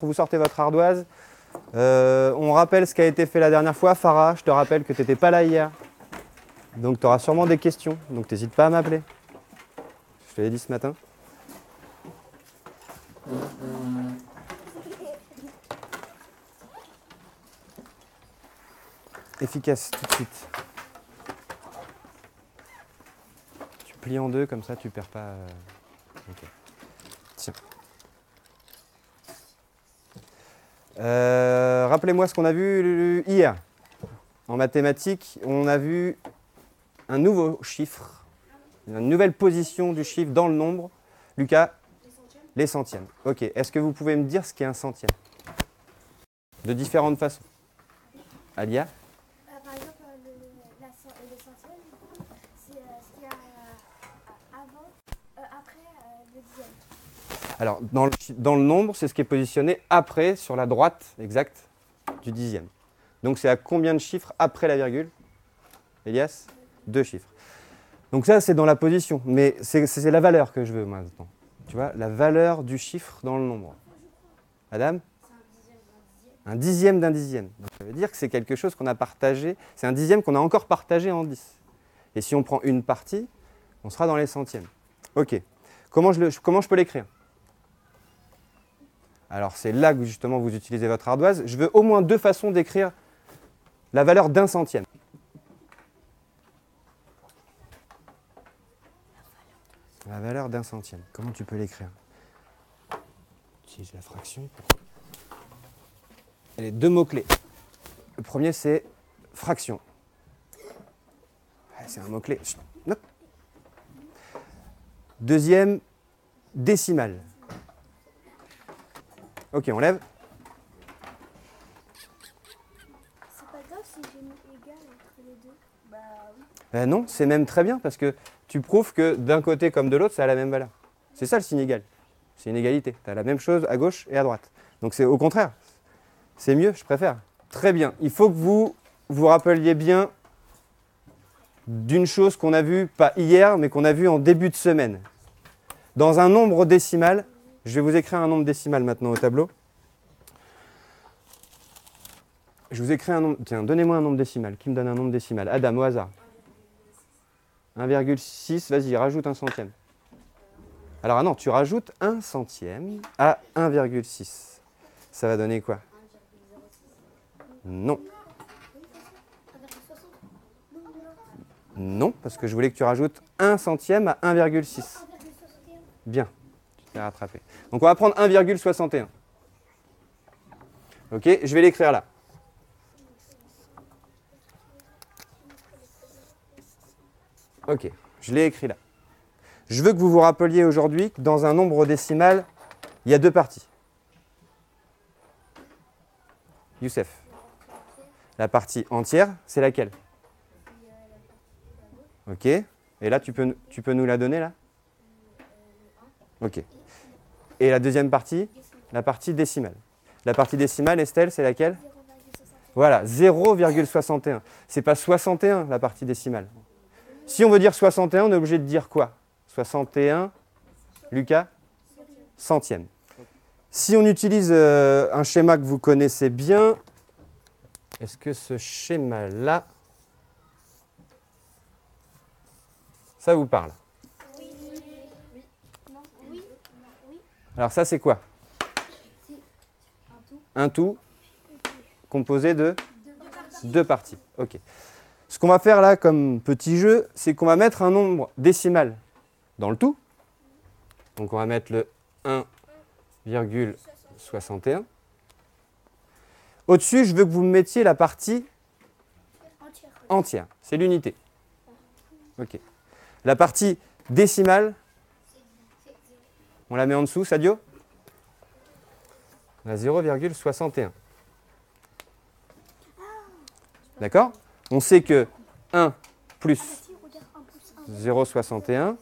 vous sortez votre ardoise. On rappelle ce qui a été fait la dernière fois. Farah, je te rappelle que tu n'étais pas là hier. Donc tu auras sûrement des questions. Donc n'hésite pas à m'appeler. Je te l'ai dit ce matin. Efficace tout de suite. Tu plies en deux, comme ça tu perds pas. Ok. Tiens. Rappelez-moi ce qu'on a vu hier. En mathématiques, on a vu un nouveau chiffre, une nouvelle position du chiffre dans le nombre. Lucas? Les centièmes. Ok. Est-ce que vous pouvez me dire ce qu'est un centième? De différentes façons. Alia? Par exemple, le centième, c'est ce qu'il y a avant, après le dixième. Alors, dans le nombre, c'est ce qui est positionné après, sur la droite exacte du dixième. Donc, c'est à combien de chiffres après la virgule? Elias? 2 chiffres. Donc ça, c'est dans la position. Mais c'est la valeur que je veux maintenant. Tu vois, la valeur du chiffre dans le nombre. Adam? Un dixième d'un dixième. Donc, ça veut dire que c'est quelque chose qu'on a partagé. C'est un dixième qu'on a encore partagé en 10. Et si on prend une partie, on sera dans les centièmes. Ok. Comment je peux l'écrire? Alors, c'est là que justement vous utilisez votre ardoise. Je veux au moins 2 façons d'écrire la valeur d'un centième. La valeur d'un centième. Comment tu peux l'écrire? Utilise la fraction. Et les 2 mots-clés. Le premier, c'est fraction. C'est un mot-clé. Deuxième, décimale. Ok, on lève. C'est pas grave si j'ai mis égal entre les deux. Bah oui. Ben non, c'est même très bien parce que tu prouves que d'un côté comme de l'autre, ça a la même valeur. C'est ça le signe égal. C'est une égalité. Tu as la même chose à gauche et à droite. Donc c'est au contraire. C'est mieux, je préfère. Très bien. Il faut que vous vous rappeliez bien d'une chose qu'on a vue, pas hier, mais qu'on a vue en début de semaine. Dans un nombre décimal, je vais vous écrire un nombre décimal maintenant au tableau. Je vous écris un nombre. Tiens, donnez-moi un nombre décimal. Qui me donne un nombre décimal? Adam, au hasard. 1,6, vas-y, rajoute un centième. Alors, ah non, tu rajoutes un centième à 1,6. Ça va donner quoi? Non. Non, parce que je voulais que tu rajoutes un centième à 1,6. Bien, tu t'es rattrapé. Donc, on va prendre 1,61. Ok, je vais l'écrire là. Ok, je l'ai écrit là. Je veux que vous vous rappeliez aujourd'hui que dans un nombre décimal, il y a 2 parties. Youssef. La partie entière, c'est laquelle? Ok. Et là, tu peux nous la donner là? Ok. Et la deuxième partie? La partie décimale. La partie décimale, Estelle, c'est laquelle? Voilà, 0,61. C'est pas 61 la partie décimale. Si on veut dire 61, on est obligé de dire quoi? 61, Lucas? Centième. Si on utilise un schéma que vous connaissez bien, est-ce que ce schéma-là, ça vous parle? Alors ça, c'est quoi? Un tout composé de 2 parties. Ok. Ce qu'on va faire là comme petit jeu, c'est qu'on va mettre un nombre décimal dans le tout. Donc on va mettre le 1,61. Au-dessus, je veux que vous me mettiez la partie entière. C'est l'unité. Ok. La partie décimale, on la met en dessous, Sadio? On a 0,61. D'accord? On sait que 1 plus 0,61.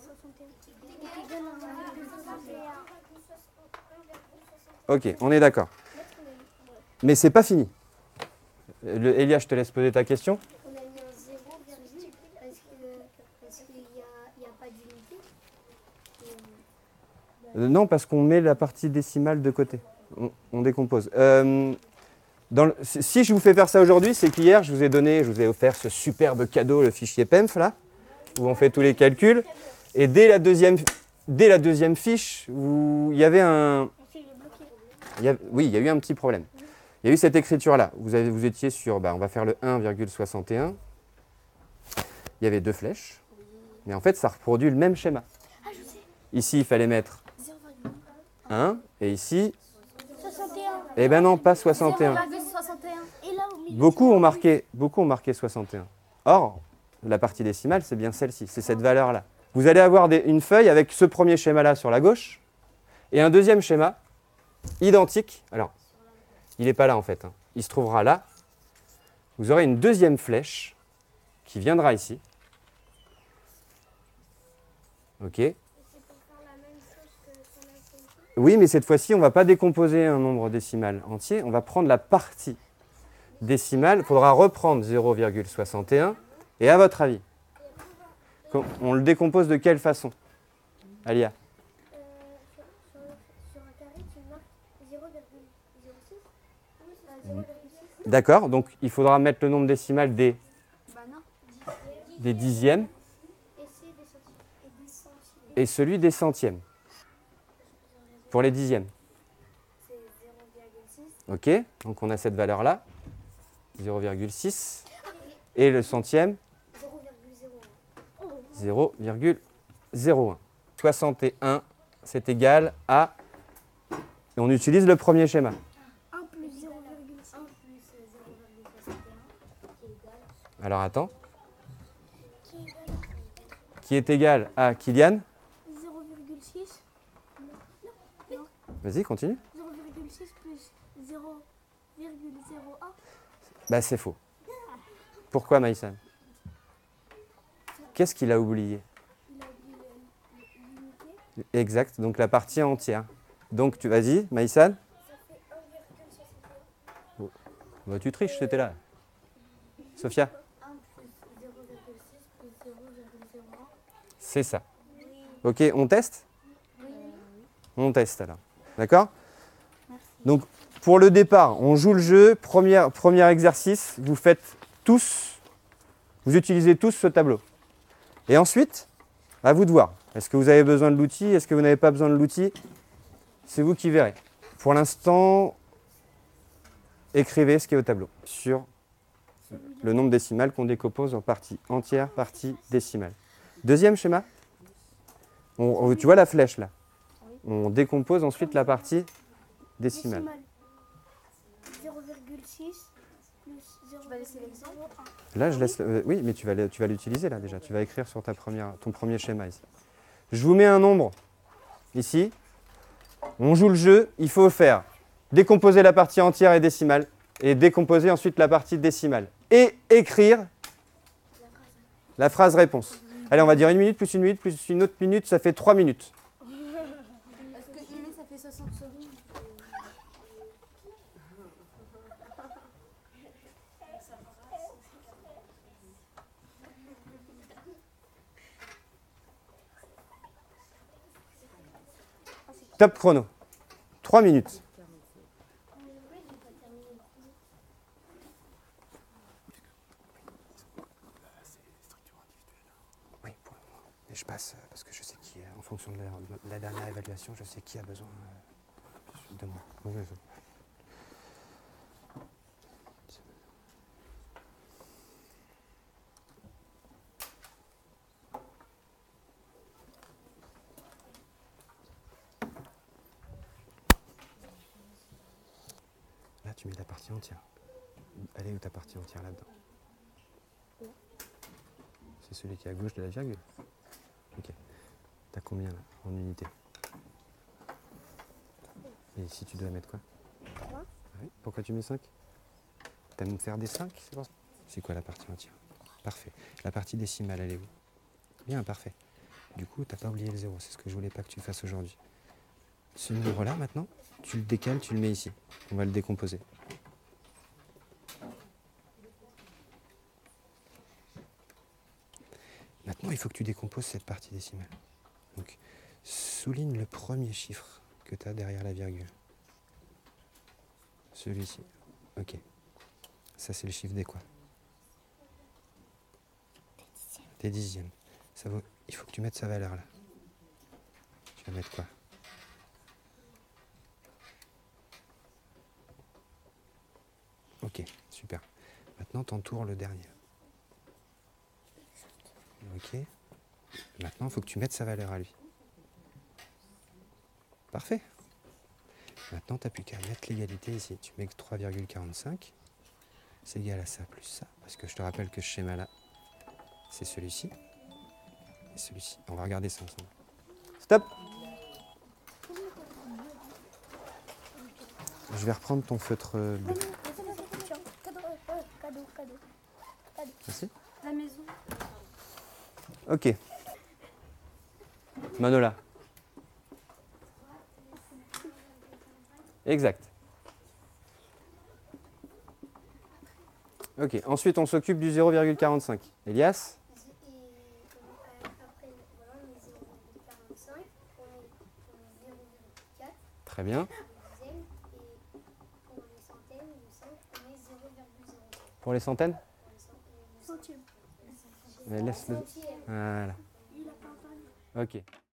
Ok, on est d'accord. Mais c'est pas fini. Elia, je te laisse poser ta question. On a mis un 0, parce qu'il n'y a pas d'unité. Non, parce qu'on met la partie décimale de côté. On décompose. Si je vous fais faire ça aujourd'hui, c'est qu'hier, je vous ai offert ce superbe cadeau, le fichier PEMF, là, où on fait tous les calculs. Et dès la deuxième fiche, il y avait un... Oui, il y a eu un petit problème. Il y a eu cette écriture-là. Vous étiez sur, on va faire le 1,61. Il y avait 2 flèches. Mais en fait, ça reproduit le même schéma. Ici, il fallait mettre 1. Et ici, 61. eh ben non, pas 61. 0,61. Et là, au milieu, Beaucoup ont marqué 61. Or, la partie décimale, c'est bien celle-ci. C'est cette valeur-là. Vous allez avoir une feuille avec ce premier schéma-là sur la gauche et un deuxième schéma identique. Alors, il n'est pas là en fait. Il se trouvera là. Vous aurez une deuxième flèche qui viendra ici. OK. c'est pour faire la même chose que qu'on a fait ici. Oui, mais cette fois-ci, on ne va pas décomposer un nombre décimal entier. On va prendre la partie décimale. Il faudra reprendre 0,61. Et à votre avis, on le décompose de quelle façon, Alia? Sur un carré, tu marques 0,06. 0,6. D'accord, donc il faudra mettre le nombre décimal des Bah non. dixièmes Et c'est des centièmes. Et des centièmes. et celui des centièmes pour les dixièmes. C'est 0,6. OK, donc on a cette valeur-là, 0,6. Et le centième, 0,01. 0,01. 61, c'est égal à... Et on utilise le premier schéma. 1 plus 0,1 plus 0,61 qui est égal. Alors attends, Qui est égal qui est égal à Kylian? 0,6. Non. Vas-y, continue. 0,6 plus 0,01. Bah c'est faux. Pourquoi Maïsan? Qu'est-ce qu'il a oublié? Il a oublié l'unité. Exact, donc la partie entière. Donc tu vas-y, Maïsan. Ça fait 1,61. Bah, tu triches, c'était là. Sophia? 1 plus 0,6 plus 0,01. C'est ça. Ok, on teste? On teste alors. D'accord? Donc pour le départ, on joue le jeu. Premier exercice, vous faites tous, vous utilisez tous ce tableau. Et ensuite, à vous de voir. Est-ce que vous avez besoin de l'outil? Est-ce que vous n'avez pas besoin de l'outil? C'est vous qui verrez. Pour l'instant, écrivez ce qui est au tableau sur le nombre décimal qu'on décompose en partie entière, partie décimale. Deuxième schéma. Tu vois la flèche là? On décompose ensuite la partie décimale. 0,6 plus 0,01. Là, je laisse. Oui, mais tu vas l'utiliser là déjà. Tu vas écrire sur ton premier schéma ici. Je vous mets un nombre ici. On joue le jeu. Il faut faire décomposer la partie entière et décimale et décomposer ensuite la partie décimale et écrire la phrase réponse. Allez, on va dire 1 minute plus une autre minute, ça fait 3 minutes. Est-ce que 1 minute ça fait 60 secondes? Top chrono. 3 minutes. Oui, pour le moment. Et je passe parce que je sais qui, en fonction de la dernière évaluation, je sais qui a besoin de moi. Oui, oui, oui. Là, tu mets la partie entière. Elle est où ta partie entière là-dedans? C'est celui qui est à gauche de la virgule. Ok. T'as combien là, en unité? Et ici, tu dois mettre quoi? 3. Oui. Pourquoi tu mets 5? T'aimes faire des 5? C'est pour ça. C'est quoi la partie entière? Parfait. La partie décimale, elle est où? Bien, parfait. Du coup, t'as pas oublié le 0. C'est ce que je voulais pas que tu fasses aujourd'hui. Ce nombre-là, maintenant, tu le décales, tu le mets ici. On va le décomposer. Maintenant, il faut que tu décomposes cette partie décimale. Donc, souligne le premier chiffre que tu as derrière la virgule. Celui-ci. Ok. Ça, c'est le chiffre des quoi? Des dixièmes. Ça vaut... Il faut que tu mettes sa valeur là. Tu vas mettre quoi? Ok, super. Maintenant, t'entoures le dernier. Ok. Maintenant, il faut que tu mettes sa valeur à lui. Parfait. Maintenant, tu n'as plus qu'à mettre l'égalité ici. Tu mets que 3,45. C'est égal à ça plus ça. Parce que je te rappelle que ce schéma-là, c'est celui-ci. Et celui-ci. On va regarder ça ensemble. Stop! Je vais reprendre ton feutre bleu. Cadeau. Merci. La maison. Ok. Manola. Exact. Ok. Ensuite, on s'occupe du 0,45. Elias? Après, voilà, on met 0,45, on met 0,4 Très bien. dixième, et pour les centaines, le 5, on met 0,05. Pour les centaines? Centième. Mais laisse-le. Centième. Voilà. Il a pas entendu. Ok.